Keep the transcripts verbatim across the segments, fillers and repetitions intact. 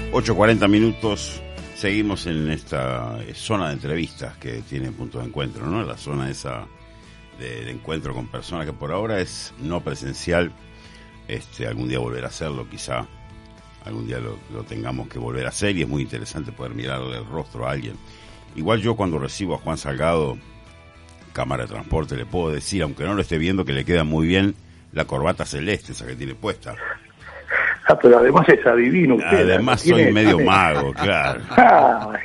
ocho cuarenta minutos, seguimos en esta zona de entrevistas que tiene Punto de Encuentro, ¿no? La zona esa de, de encuentro con personas que por ahora es no presencial. Este, algún día volver a hacerlo, quizá algún día lo, lo tengamos que volver a hacer, y es muy interesante poder mirarle el rostro a alguien. Igual yo cuando recibo a Juan Salgado, Cámara de Transporte, le puedo decir, aunque no lo esté viendo, que le queda muy bien la corbata celeste esa que tiene puesta. Ah, pero además es adivino usted. Además soy tiene... medio mago, claro. Ah,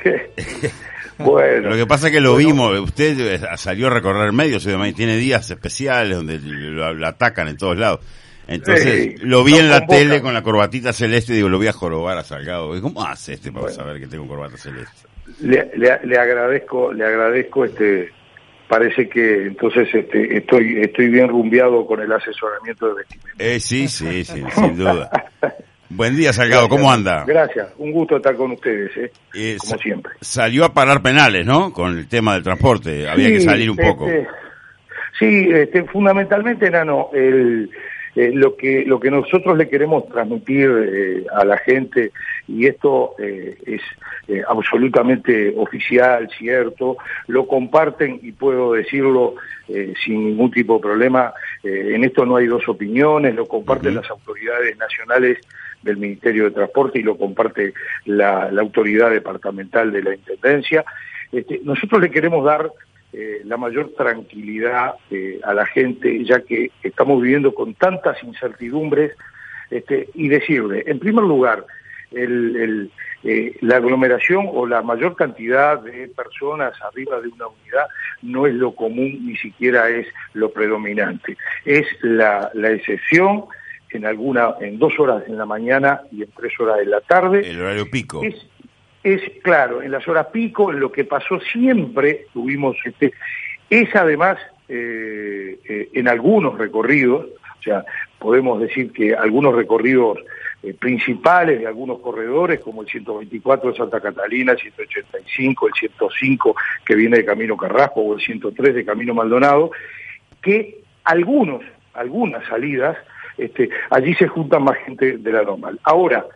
bueno. Lo que pasa es que lo bueno. vimos, usted salió a recorrer medios, y tiene días especiales donde lo, lo atacan en todos lados. Entonces, sí, lo vi en la convoca. tele con la corbatita celeste y digo, lo voy a jorobar a Salgado. ¿Cómo hace este para bueno. saber que tengo corbata celeste? Le, le, le agradezco, le agradezco este... Parece que entonces este, estoy estoy bien rumbeado con el asesoramiento de vestimenta. Eh, sí, sí, sí, sin duda. Buen día, Salgado, ¿cómo anda? Gracias, un gusto estar con ustedes, eh, eh como siempre. Salió a parar penales, ¿no? Con el tema del transporte, había sí, que salir un este, poco. Sí, este, fundamentalmente, Nano, el... Eh, lo que lo que nosotros le queremos transmitir eh, a la gente, y esto eh, es eh, absolutamente oficial, cierto, lo comparten y puedo decirlo eh, sin ningún tipo de problema, eh, en esto no hay dos opiniones, lo comparten uh-huh. las autoridades nacionales del Ministerio de Transporte y lo comparte la, la autoridad departamental de la Intendencia. Este, nosotros le queremos dar Eh, la mayor tranquilidad eh, a la gente, ya que estamos viviendo con tantas incertidumbres, este, y decirle, en primer lugar, el, el, eh, la aglomeración o la mayor cantidad de personas arriba de una unidad no es lo común, ni siquiera es lo predominante. Es la, la excepción en alguna, en dos horas en la mañana y en tres horas de la tarde. El horario pico. Es, Es, claro, en las horas pico, en lo que pasó siempre, tuvimos, este, es además eh, eh, en algunos recorridos, o sea, podemos decir que algunos recorridos eh, principales de algunos corredores, como el ciento veinticuatro de Santa Catalina, el ciento ochenta y cinco, el ciento cinco que viene de Camino Carrasco, o el ciento tres de Camino Maldonado, que algunos, algunas salidas, este, allí se juntan más gente de la normal. Ahora,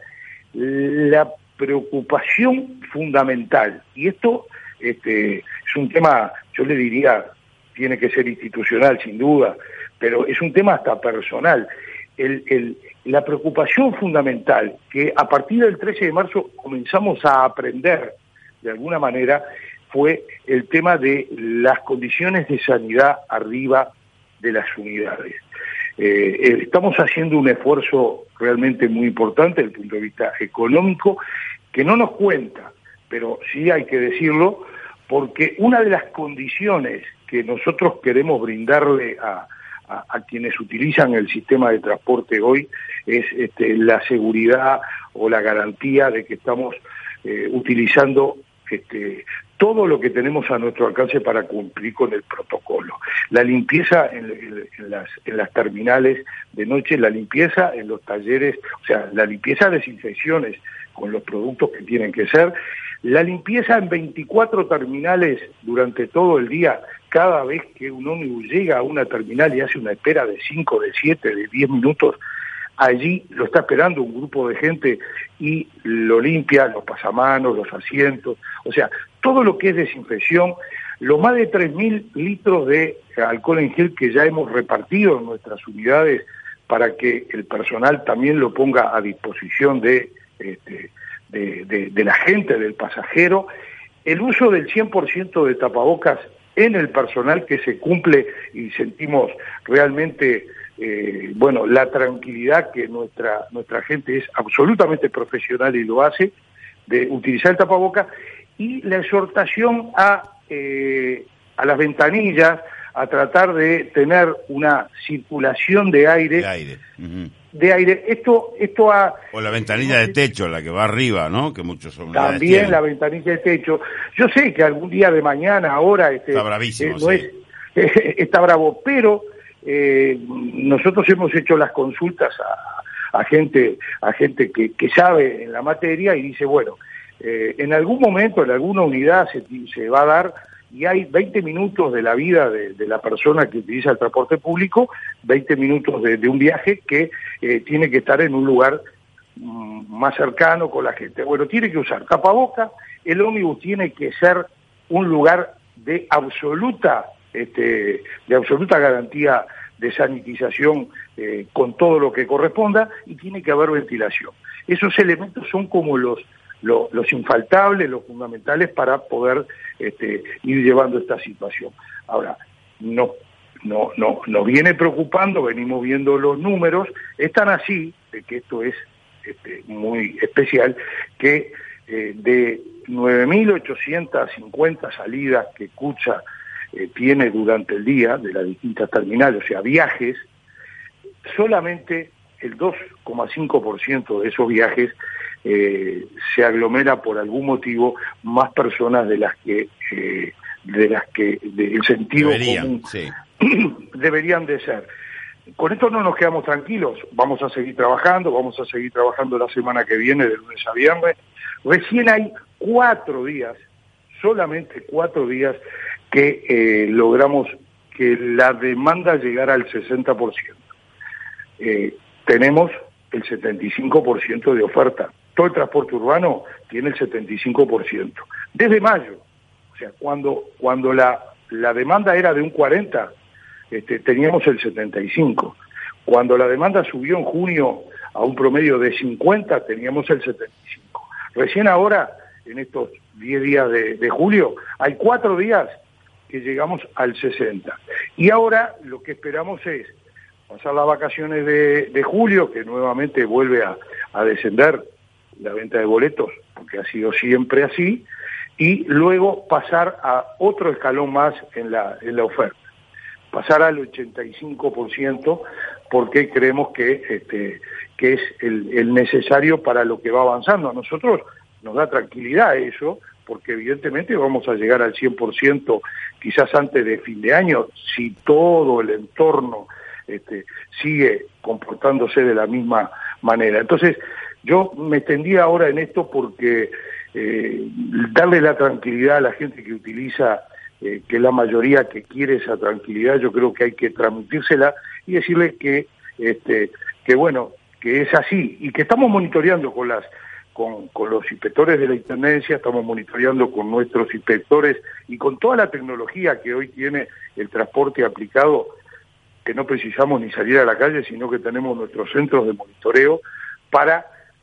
la preocupación fundamental, y esto este, es un tema, yo le diría, tiene que ser institucional sin duda, pero es un tema hasta personal. El, el, la preocupación fundamental que a partir del trece de marzo comenzamos a aprender de alguna manera fue el tema de las condiciones de sanidad arriba de las unidades. Eh, estamos haciendo un esfuerzo realmente muy importante desde el punto de vista económico, que no nos cuenta, pero sí hay que decirlo, porque una de las condiciones que nosotros queremos brindarle a, a, a quienes utilizan el sistema de transporte hoy es este, la seguridad o la garantía de que estamos eh, utilizando este, todo lo que tenemos a nuestro alcance para cumplir con el protocolo. La limpieza en, en, en, las, en las terminales de noche, la limpieza en los talleres, o sea, la limpieza de desinfecciones con los productos que tienen que ser, la limpieza en veinticuatro terminales durante todo el día, cada vez que un ómnibus llega a una terminal y hace una espera de cinco, de siete, de diez minutos, allí lo está esperando un grupo de gente y lo limpia, los pasamanos, los asientos, o sea, todo lo que es desinfección, los más de tres mil litros de alcohol en gel que ya hemos repartido en nuestras unidades para que el personal también lo ponga a disposición de, este, de, de, de la gente, del pasajero, el uso del cien por ciento de tapabocas en el personal que se cumple y sentimos realmente Eh, bueno, la tranquilidad que nuestra nuestra gente es absolutamente profesional y lo hace, de utilizar el tapaboca, y la exhortación a eh, a las ventanillas, a tratar de tener una circulación de aire. De aire. Uh-huh. De aire. Esto, esto ha... O la ventanilla de techo, la que va arriba, ¿no? Que muchos son. También la ventanilla de techo. Yo sé que algún día de mañana, ahora... Este, está bravísimo, eh, no sí. es, eh, está bravo, pero... Eh, nosotros hemos hecho las consultas a, a gente a gente que, que sabe en la materia y dice, bueno, eh, en algún momento, en alguna unidad se, se va a dar, y hay veinte minutos de la vida de, de la persona que utiliza el transporte público, veinte minutos de, de un viaje que eh, tiene que estar en un lugar más cercano con la gente. Bueno, tiene que usar tapaboca, el ómnibus tiene que ser un lugar de absoluta, este, de absoluta garantía de sanitización eh, con todo lo que corresponda, y tiene que haber ventilación. Esos elementos son como los, los, los infaltables, los fundamentales para poder este, ir llevando esta situación. Ahora, no, no, no, nos viene preocupando, venimos viendo los números, están así, de que esto es este, muy especial, que eh, de nueve mil ochocientas cincuenta salidas que Cucha eh, tiene durante el día de las distintas terminales, o sea, viajes, solamente el dos coma cinco por ciento de esos viajes eh, se aglomera por algún motivo más personas de las que eh, de las que del sentido deberían, común sí. deberían de ser. Con esto no nos quedamos tranquilos, vamos a seguir trabajando, vamos a seguir trabajando la semana que viene, de lunes a viernes. Recién hay cuatro días, solamente cuatro días, que eh, logramos que la demanda llegara al sesenta por ciento. Eh, tenemos el setenta y cinco por ciento de oferta. Todo el transporte urbano tiene el setenta y cinco por ciento. Desde mayo, o sea, cuando, cuando la, la demanda era de un cuarenta, este, teníamos el setenta y cinco. Cuando la demanda subió en junio a un promedio de cincuenta, teníamos el setenta y cinco. Recién ahora, en estos diez días de, de julio, hay cuatro días que llegamos al sesenta. Y ahora lo que esperamos es pasar las vacaciones de, de julio, que nuevamente vuelve a, a descender la venta de boletos, porque ha sido siempre así, y luego pasar a otro escalón más en la, en la oferta. Pasar al ochenta y cinco por ciento, porque creemos que, este, que es el, el necesario para lo que va avanzando. A nosotros nos da tranquilidad eso, porque evidentemente vamos a llegar al cien por ciento quizás antes de fin de año, si todo el entorno este, sigue comportándose de la misma manera. Entonces, yo me extendí ahora en esto porque eh, darle la tranquilidad a la gente que utiliza, eh, que es la mayoría que quiere esa tranquilidad, yo creo que hay que transmitírsela y decirle que, este, que bueno, que es así y que estamos monitoreando con las Con, con los inspectores de la Intendencia, estamos monitoreando con nuestros inspectores y con toda la tecnología que hoy tiene el transporte aplicado, que no precisamos ni salir a la calle, sino que tenemos nuestros centros de monitoreo para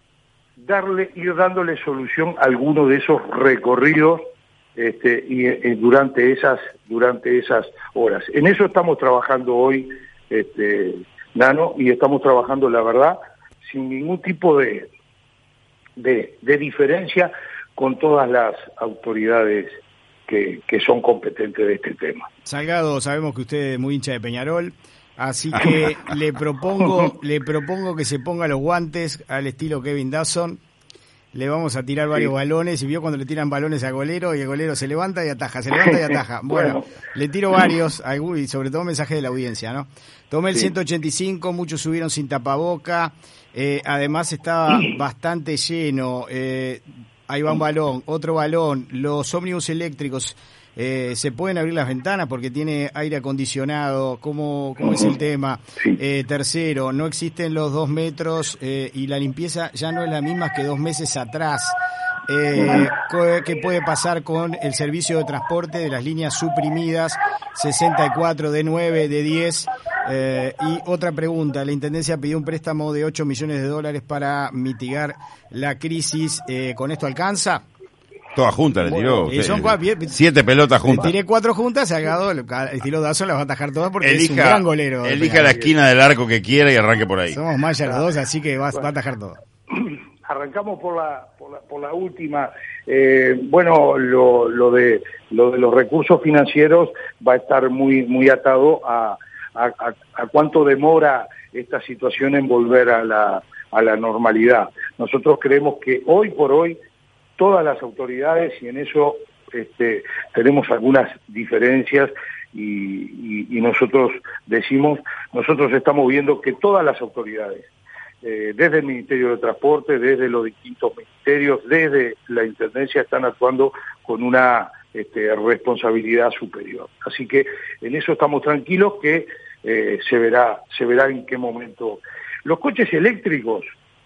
darle, ir dándole solución a alguno de esos recorridos este, y, y durante esas, durante esas horas. En eso estamos trabajando hoy, este, Nano, y estamos trabajando, la verdad, sin ningún tipo de De, de diferencia con todas las autoridades que, que son competentes de este tema. Salgado, sabemos que usted es muy hincha de Peñarol, así que le propongo le propongo que se ponga los guantes al estilo Kevin Dawson. Le vamos a tirar varios sí. balones, y vio cuando le tiran balones a golero y el golero se levanta y ataja, se levanta y ataja. Bueno, bueno. Le tiro varios, y sobre todo mensajes de la audiencia, ¿no? Tomé el sí. ciento ochenta y cinco, muchos subieron sin tapaboca, eh, además estaba bastante lleno, eh, ahí va un balón, otro balón, los ómnibus eléctricos, eh, ¿se pueden abrir las ventanas porque tiene aire acondicionado? ¿Cómo, cómo es el tema? Sí. Eh, tercero, no existen los dos metros eh, y la limpieza ya no es la misma que dos meses atrás. Eh, ¿Qué puede pasar con el servicio de transporte de las líneas suprimidas sesenta y cuatro, D nueve, D diez? Eh, y otra pregunta, la Intendencia pidió un préstamo de ocho millones de dólares para mitigar la crisis, eh, ¿con esto alcanza? Todas juntas le tiró. Bueno, son cuatro, siete pelotas juntas. Le tiré cuatro juntas, Salgado, el estilo Dazo las va a atajar todas porque elija, es un gran golero. Elija la esquina del arco que quiera y arranque por ahí. Somos mayas los dos, así que va, va a atajar todo. Arrancamos por la por la, por la última. Eh, bueno, lo, lo de lo de los recursos financieros va a estar muy muy atado a, a, a, a cuánto demora esta situación en volver a la a la normalidad. Nosotros creemos que hoy por hoy todas las autoridades, y en eso este, tenemos algunas diferencias, y, y, y nosotros decimos, nosotros estamos viendo que todas las autoridades, eh, desde el Ministerio de Transporte, desde los distintos ministerios, desde la Intendencia, están actuando con una este, responsabilidad superior. Así que en eso estamos tranquilos, que eh, se verá, se verá en qué momento. Los coches eléctricos,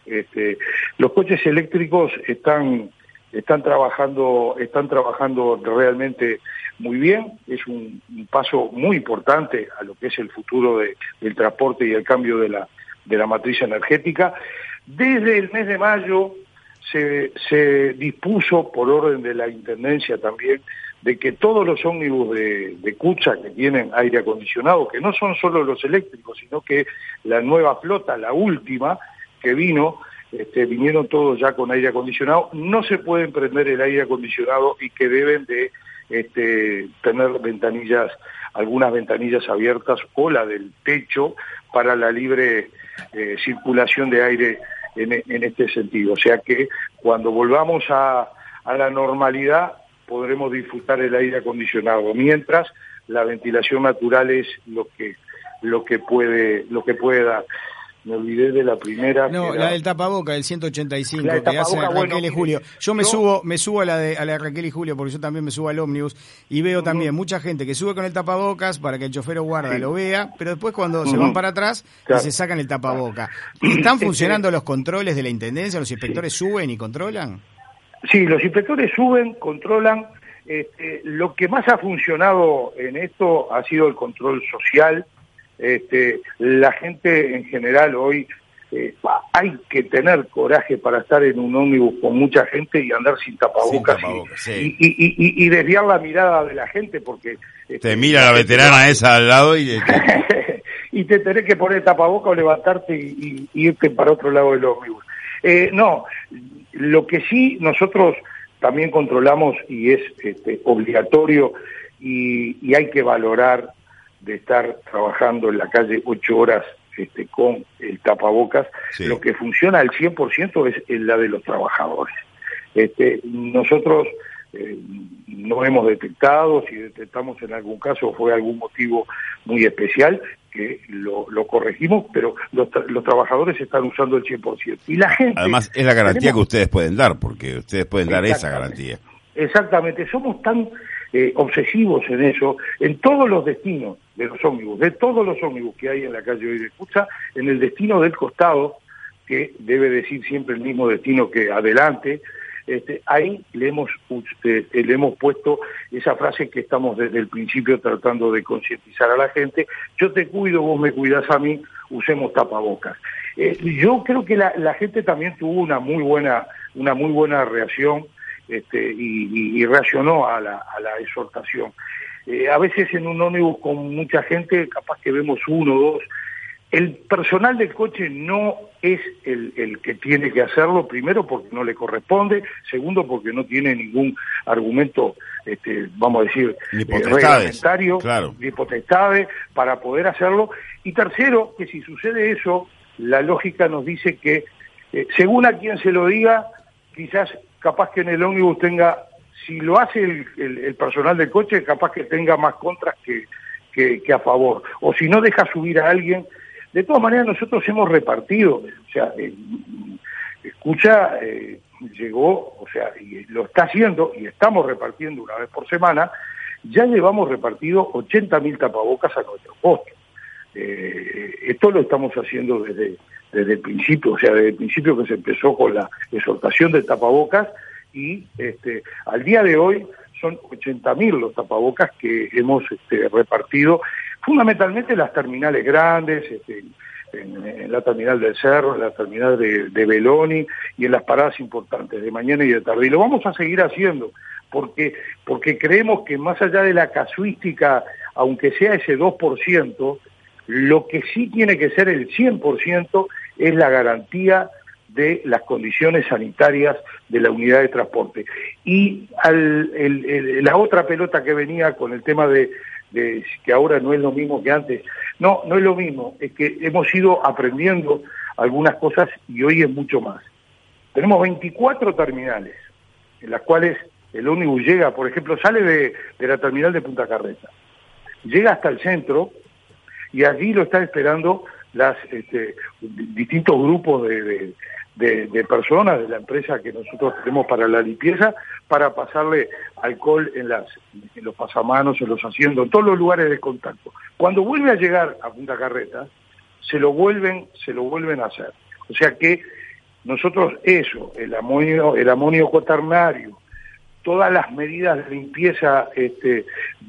Este, los coches eléctricos están están trabajando están trabajando realmente muy bien. Es un, un paso muy importante a lo que es el futuro de, del transporte y el cambio de la de la matriz energética. Desde el mes de mayo se, se dispuso, por orden de la Intendencia también, de que todos los ómnibus de, de Cucha que tienen aire acondicionado, que no son solo los eléctricos, sino que la nueva flota, la última que vino, este, vinieron todos ya con aire acondicionado, no se pueden prender el aire acondicionado y que deben de este, tener ventanillas, algunas ventanillas abiertas o la del techo para la libre eh, circulación de aire en, en este sentido. O sea que cuando volvamos a, a la normalidad podremos disfrutar el aire acondicionado, mientras la ventilación natural es lo que lo que puede lo que puede dar. Me olvidé de la primera. No, la era... del tapaboca, el ciento ochenta y cinco, que hace Raquel bueno, y Julio. Yo me yo... subo me subo a la de a la de Raquel y Julio, porque yo también me subo al ómnibus, y veo uh-huh. también mucha gente que sube con el tapabocas para que el chofer o guarda sí. lo vea, pero después cuando uh-huh. se van para atrás, claro. se sacan el tapaboca. ¿Están funcionando los controles de la Intendencia? ¿Los inspectores sí. suben y controlan? Sí, los inspectores suben, controlan. Este, lo que más ha funcionado en esto ha sido el control social. Este, la gente en general hoy, eh, hay que tener coraje para estar en un ómnibus con mucha gente y andar sin tapabocas, sin tapabocas y, sí. y, y, y, y desviar la mirada de la gente, porque... Este, te mira la veterana va... esa al lado y... y te tenés que poner tapabocas o levantarte y, y, y irte para otro lado del ómnibus. Eh, no, lo que sí nosotros también controlamos y es este, obligatorio y, y hay que valorar de estar trabajando en la calle ocho horas este, con el tapabocas, sí. Lo que funciona al cien por ciento es, es la de los trabajadores. Este, nosotros eh, no hemos detectado, si detectamos en algún caso fue algún motivo muy especial, que lo, lo corregimos, pero los, tra- los trabajadores están usando el cien por ciento. Y la gente... Además, es la garantía tenemos... que ustedes pueden dar, porque ustedes pueden dar esa garantía. Exactamente, somos tan eh, obsesivos en eso, en todos los destinos de los ómnibus, de todos los ómnibus que hay en la calle hoy de Cucha, en el destino del costado, que debe decir siempre el mismo destino que adelante, este, ahí le hemos, eh, le hemos puesto esa frase que estamos desde el principio tratando de concientizar a la gente: yo te cuido, vos me cuidás a mí, usemos tapabocas. Eh, yo creo que la, la gente también tuvo una muy buena, una muy buena reacción, Este, y, y, y reaccionó a la, a la exhortación. Eh, a veces en un ómnibus con mucha gente, capaz que vemos uno o dos. El personal del coche no es el, el que tiene que hacerlo, primero porque no le corresponde, segundo porque no tiene ningún argumento, este, vamos a decir, ni eh, reglamentario, claro. ni potestades para poder hacerlo. Y tercero, que si sucede eso, la lógica nos dice que, eh, según a quien se lo diga, quizás capaz que en el ómnibus tenga, si lo hace el, el, el personal del coche, capaz que tenga más contras que, que, que a favor. O si no deja subir a alguien. De todas maneras, nosotros hemos repartido, o sea, eh, escucha, eh, llegó, o sea, y lo está haciendo, y estamos repartiendo una vez por semana, ya llevamos repartido ochenta mil tapabocas a nuestro costo. Eh, esto lo estamos haciendo desde... desde el principio, o sea, desde el principio que se empezó con la exhortación del tapabocas, y este, al día de hoy son ochenta mil los tapabocas que hemos este, repartido, fundamentalmente en las terminales grandes, este, en, en la terminal del Cerro, en la terminal de, de Beloni y en las paradas importantes de mañana y de tarde. Y lo vamos a seguir haciendo, porque, porque creemos que más allá de la casuística, aunque sea ese dos por ciento, lo que sí tiene que ser el cien por ciento es la garantía de las condiciones sanitarias de la unidad de transporte. Y al, el, el, la otra pelota que venía con el tema de, de que ahora no es lo mismo que antes, no, no es lo mismo, es que hemos ido aprendiendo algunas cosas y hoy es mucho más. Tenemos veinticuatro terminales en las cuales el ómnibus llega, por ejemplo, sale de, de la terminal de Punta Carreta, llega hasta el centro, y allí lo están esperando las este, distintos grupos de, de, de, de personas de la empresa que nosotros tenemos para la limpieza, para pasarle alcohol en, las, en los pasamanos, en los asientos, en todos los lugares de contacto. Cuando vuelve a llegar a Punta Carreta, se lo vuelven, se lo vuelven a hacer. O sea que nosotros eso, el amonio, el amonio cuaternario, todas las medidas de limpieza este,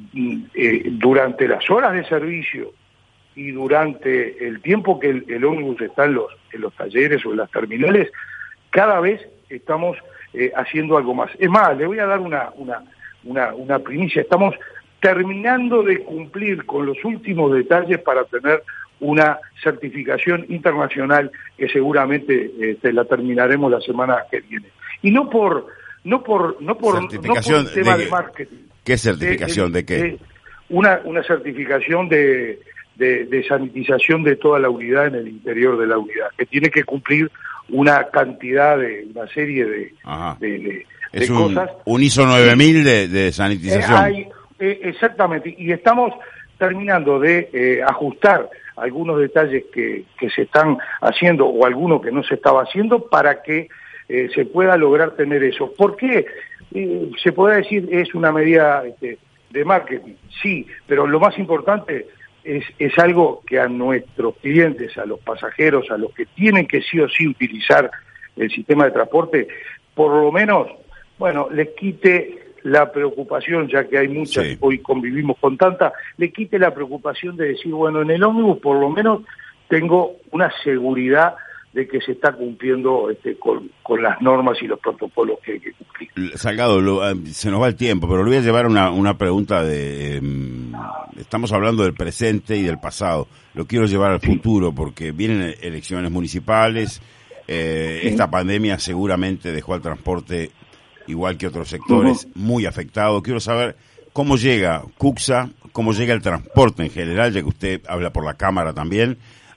eh, durante las horas de servicio y durante el tiempo que el, el ómnibus está en los, en los talleres o en las terminales, cada vez estamos eh, haciendo algo más. Es más, le voy a dar una, una, una, una primicia. Estamos terminando de cumplir con los últimos detalles para tener una certificación internacional que seguramente este, la terminaremos la semana que viene. Y no por no por no por, certificación no por un tema de, de marketing. ¿Qué certificación? ¿De, de, de qué? De una, una certificación de, de, de sanitización de toda la unidad en el interior de la unidad, que tiene que cumplir una cantidad de, una serie de, de, de, es de un, cosas. Un I S O nueve mil de, de sanitización. Eh, hay, eh, exactamente, y estamos terminando de eh, ajustar algunos detalles que, que se están haciendo o alguno que no se estaba haciendo para que eh, se pueda lograr tener eso. ¿Por qué? Eh, se puede decir es una medida este, de marketing, sí, pero lo más importante es, es algo que a nuestros clientes, a los pasajeros, a los que tienen que sí o sí utilizar el sistema de transporte, por lo menos, bueno, les quite la preocupación, ya que hay muchas, sí. Hoy convivimos con tanta, le quite la preocupación de decir, bueno, en el ómnibus por lo menos tengo una seguridad de que se está cumpliendo este, con, con las normas y los protocolos que hay que cumplir. Salgado, lo, se nos va el tiempo, pero le voy a llevar una, una pregunta de... Eh, estamos hablando del presente y del pasado, lo quiero llevar al futuro porque vienen elecciones municipales, eh, sí. Esta pandemia seguramente dejó al transporte igual que otros sectores, uh-huh. muy afectado. Quiero saber cómo llega CUCSA, cómo llega el transporte en general, ya que usted habla por la Cámara también,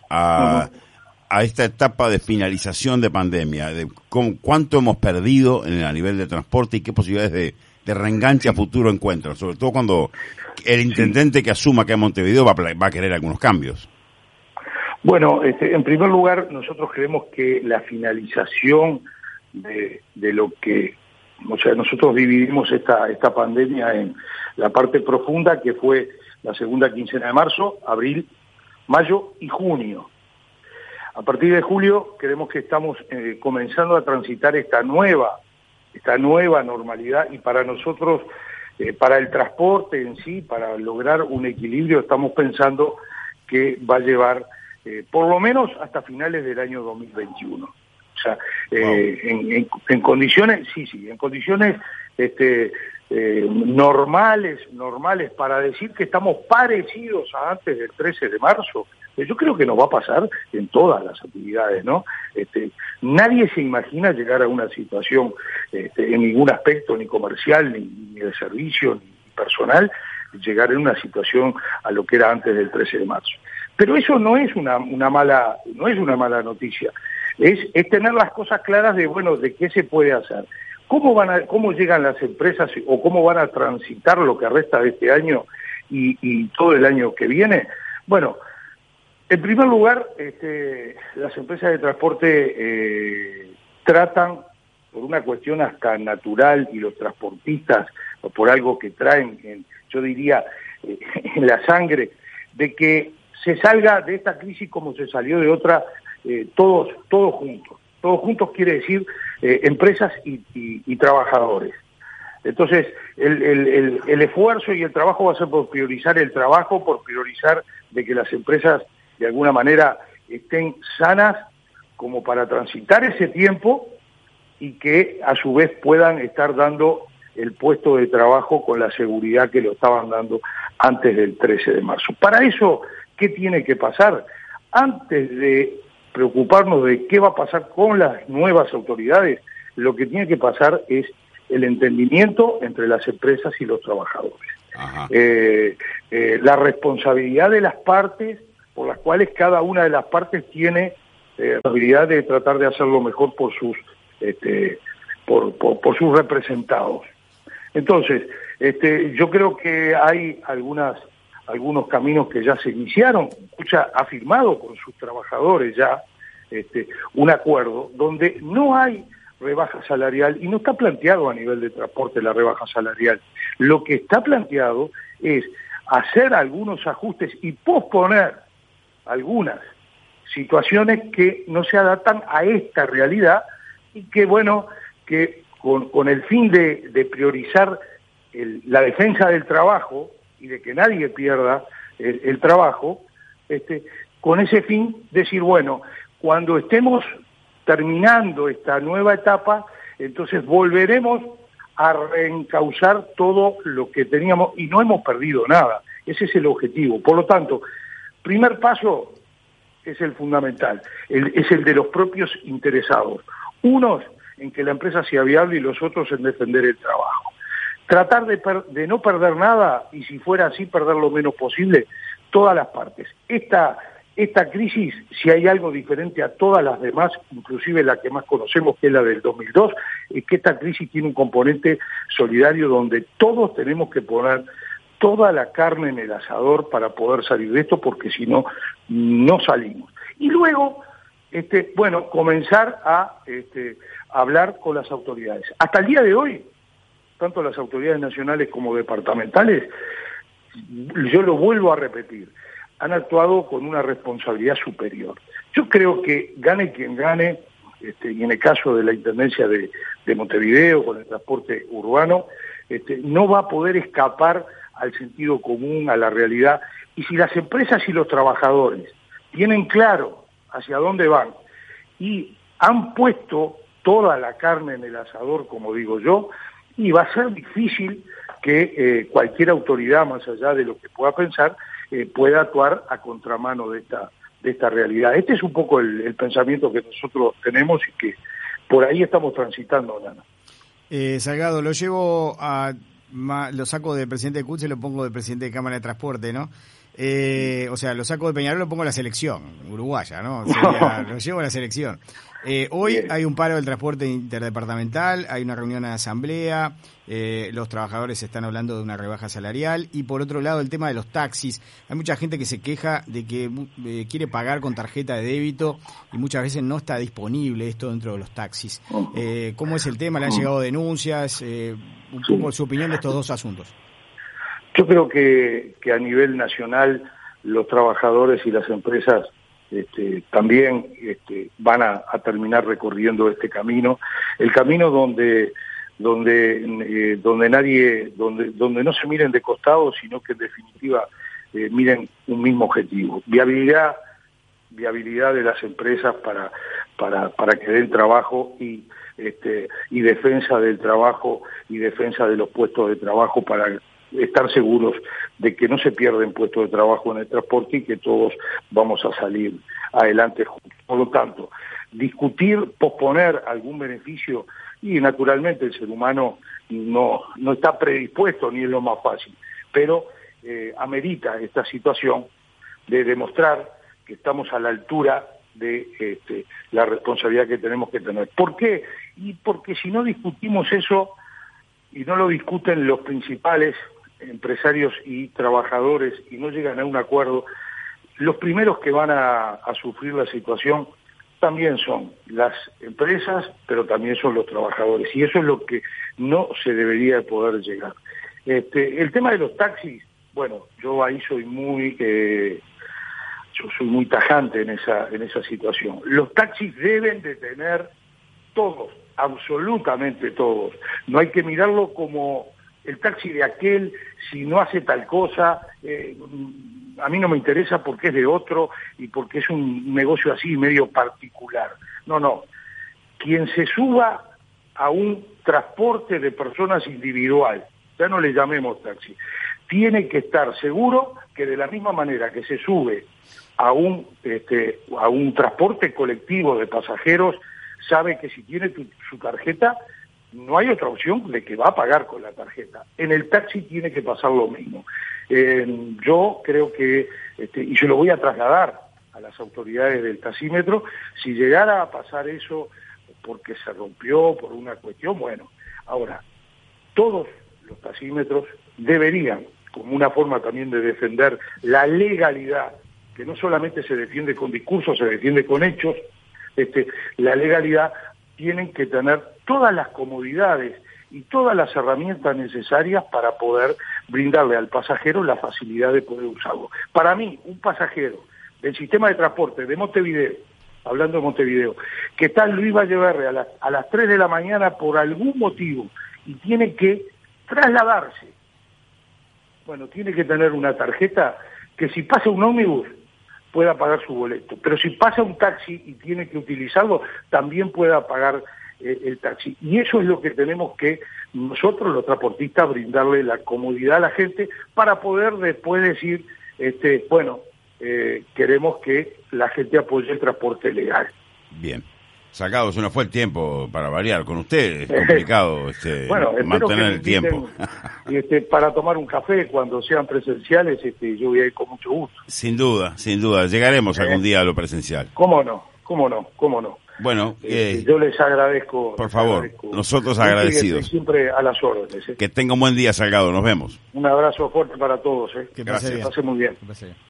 a, uh-huh. a esta etapa de finalización de pandemia, de cómo, cuánto hemos perdido en el, a nivel de transporte y qué posibilidades de, de reenganche a futuro encuentran, sobre todo cuando el intendente sí. que asuma que en Montevideo va, va a querer algunos cambios. Bueno, este, en primer lugar, nosotros creemos que la finalización de, de lo que... O sea, nosotros dividimos esta, esta pandemia en la parte profunda, que fue la segunda quincena de marzo, abril, mayo y junio. A partir de julio creemos que estamos eh, comenzando a transitar esta nueva, esta nueva normalidad, y para nosotros, eh, para el transporte en sí, para lograr un equilibrio, estamos pensando que va a llevar eh, por lo menos hasta finales del año dos mil veintiuno. O sea, eh, wow. en, en, en condiciones, sí, sí, en condiciones este, eh, normales, normales, para decir que estamos parecidos a antes del trece de marzo, eh, yo creo que nos va a pasar en todas las actividades, ¿no? Este, nadie se imagina llegar a una situación este, en ningún aspecto, ni comercial, ni, ni de servicio, ni personal, llegar en una situación a lo que era antes del trece de marzo. Pero eso no es una, una mala, no es una mala noticia. Es, es tener las cosas claras de, bueno, de qué se puede hacer. ¿Cómo van a, cómo llegan las empresas o cómo van a transitar lo que resta de este año y, y todo el año que viene? Bueno, en primer lugar, este, las empresas de transporte eh, tratan, por una cuestión hasta natural, y los transportistas, o por algo que traen, en, yo diría, eh, en la sangre, de que se salga de esta crisis como se salió de otra. Eh, todos todos juntos. Todos juntos quiere decir eh, empresas y, y, y trabajadores. Entonces, el, el, el, el esfuerzo y el trabajo va a ser por priorizar el trabajo, por priorizar de que las empresas de alguna manera estén sanas como para transitar ese tiempo y que a su vez puedan estar dando el puesto de trabajo con la seguridad que lo estaban dando antes del trece de marzo. Para eso, ¿qué tiene que pasar? Antes de preocuparnos de qué va a pasar con las nuevas autoridades, lo que tiene que pasar es el entendimiento entre las empresas y los trabajadores. Eh, eh, la responsabilidad de las partes, por las cuales cada una de las partes tiene eh, la habilidad de tratar de hacerlo mejor por sus este, por, por, por sus representados. Entonces, este, yo creo que hay algunas algunos caminos que ya se iniciaron. CUCSA ha firmado con sus trabajadores ya este, un acuerdo donde no hay rebaja salarial y no está planteado a nivel de transporte la rebaja salarial. Lo que está planteado es hacer algunos ajustes y posponer algunas situaciones que no se adaptan a esta realidad y que, bueno, que con, con el fin de, de priorizar el, la defensa del trabajo y de que nadie pierda el, el trabajo, este, con ese fin decir, bueno, cuando estemos terminando esta nueva etapa, entonces volveremos a reencauzar todo lo que teníamos y no hemos perdido nada. Ese es el objetivo. Por lo tanto, primer paso es el fundamental, el, es el de los propios interesados. Unos en que la empresa sea viable y los otros en defender el trabajo. Tratar de, per, de no perder nada y si fuera así perder lo menos posible, todas las partes. Esta, esta crisis, si hay algo diferente a todas las demás, inclusive la que más conocemos, que es la del dos mil dos, es que esta crisis tiene un componente solidario donde todos tenemos que poner toda la carne en el asador para poder salir de esto, porque si no, no salimos. Y luego, este, bueno, comenzar a este, hablar con las autoridades. Hasta el día de hoy, tanto las autoridades nacionales como departamentales, yo lo vuelvo a repetir, han actuado con una responsabilidad superior. Yo creo que gane quien gane, este, y en el caso de la Intendencia de, de Montevideo, con el transporte urbano, este, no va a poder escapar al sentido común, a la realidad. Y si las empresas y los trabajadores tienen claro hacia dónde van y han puesto toda la carne en el asador, como digo yo, y va a ser difícil que eh, cualquier autoridad, más allá de lo que pueda pensar, eh, pueda actuar a contramano de esta de esta realidad. Este es un poco el, el pensamiento que nosotros tenemos y que por ahí estamos transitando, Nana. Eh, Salgado, lo llevo a... lo saco de presidente de C U T S y lo pongo de presidente de Cámara de Transporte, ¿no? Eh, o sea, lo saco de Peñarol, lo pongo a la selección uruguaya, ¿no? Sería, lo llevo a la selección. Eh, hoy Bien. Hay un paro del transporte interdepartamental, hay una reunión en la asamblea, eh, los trabajadores están hablando de una rebaja salarial y por otro lado el tema de los taxis. Hay mucha gente que se queja de que eh, quiere pagar con tarjeta de débito y muchas veces no está disponible esto dentro de los taxis. Eh, ¿Cómo es el tema? ¿Le han llegado denuncias? Eh, un poco su opinión de estos dos asuntos. Yo creo que, que a nivel nacional los trabajadores y las empresas este, también este, van a, a terminar recorriendo este camino, el camino donde donde eh, donde nadie donde donde no se miren de costado, sino que en definitiva eh, miren un mismo objetivo: viabilidad viabilidad de las empresas para para para que den trabajo y este y defensa del trabajo y defensa de los puestos de trabajo para estar seguros de que no se pierden puestos de trabajo en el transporte y que todos vamos a salir adelante juntos. Por lo tanto, discutir, posponer algún beneficio, y naturalmente el ser humano no, no está predispuesto ni es lo más fácil, pero eh, amerita esta situación de demostrar que estamos a la altura de este, la responsabilidad que tenemos que tener. ¿Por qué? Y porque si no discutimos eso, y no lo discuten los principales empresarios y trabajadores y no llegan a un acuerdo, los primeros que van a, a sufrir la situación también son las empresas, pero también son los trabajadores, y eso es lo que no se debería poder llegar. Este, el tema de los taxis, bueno, yo ahí soy muy eh, yo soy muy tajante en esa en esa situación. Los taxis deben de tener todos, absolutamente todos. No hay que mirarlo como el taxi de aquel, si no hace tal cosa, eh, a mí no me interesa porque es de otro y porque es un negocio así medio particular. No, no. Quien se suba a un transporte de personas individual, ya no le llamemos taxi, tiene que estar seguro que de la misma manera que se sube a un este, a un transporte colectivo de pasajeros, sabe que si tiene tu, su tarjeta, no hay otra opción de que va a pagar con la tarjeta. En el taxi tiene que pasar lo mismo. Eh, yo creo que, este, y se lo voy a trasladar a las autoridades del taxímetro, si llegara a pasar eso porque se rompió por una cuestión, bueno, ahora, todos los taxímetros deberían, como una forma también de defender la legalidad, que no solamente se defiende con discursos, se defiende con hechos, este, la legalidad, tienen que tener todas las comodidades y todas las herramientas necesarias para poder brindarle al pasajero la facilidad de poder usarlo. Para mí, un pasajero del sistema de transporte de Montevideo, hablando de Montevideo, que está Luis Valleverre a las, a las tres de la mañana por algún motivo y tiene que trasladarse, bueno, tiene que tener una tarjeta que si pasa un ómnibus pueda pagar su boleto, pero si pasa un taxi y tiene que utilizarlo, también pueda pagar eh, el taxi. Y eso es lo que tenemos que nosotros, los transportistas, brindarle la comodidad a la gente para poder después decir, este, bueno, eh, queremos que la gente apoye el transporte legal. Bien. Salgado, se nos fue el tiempo para variar. Con usted es complicado este, bueno, mantener el tiempo. Este, para tomar un café cuando sean presenciales, este, yo voy a ir con mucho gusto. Sin duda, sin duda. Llegaremos ¿Eh? algún día a lo presencial. ¿Cómo no? ¿Cómo no? ¿Cómo no? Bueno, eh, eh, yo les agradezco. Por favor, agradezco. nosotros agradecidos. Siempre a las órdenes. ¿eh? Que tenga un buen día, Salgado. Nos vemos. Un abrazo fuerte para todos. ¿eh? Que pase Gracias. bien. Pase muy bien. Que pase bien.